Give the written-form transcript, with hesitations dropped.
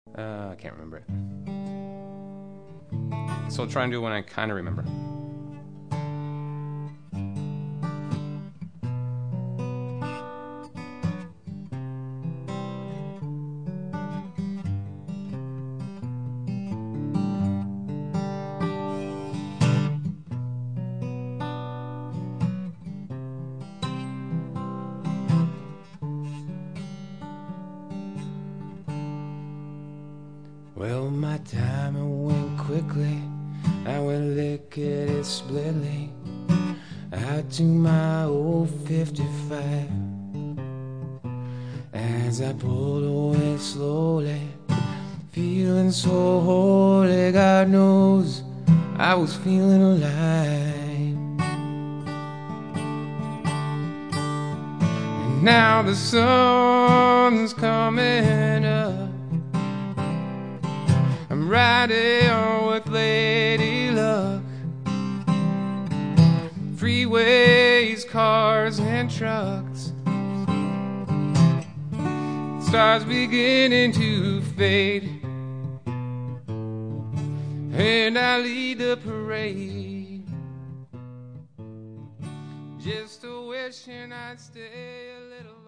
I can't remember it. So I'll try and do one I kind of remember. Well, my time it went quickly. I went lickety splitly out to my old 55. As I pulled away slowly, feeling so holy, God knows I was feeling alive. And now the sun's coming up. I'm riding with Lady Luck. Freeways, cars, and trucks. Stars beginning to fade, and I lead the parade, just a wishing I'd stay a little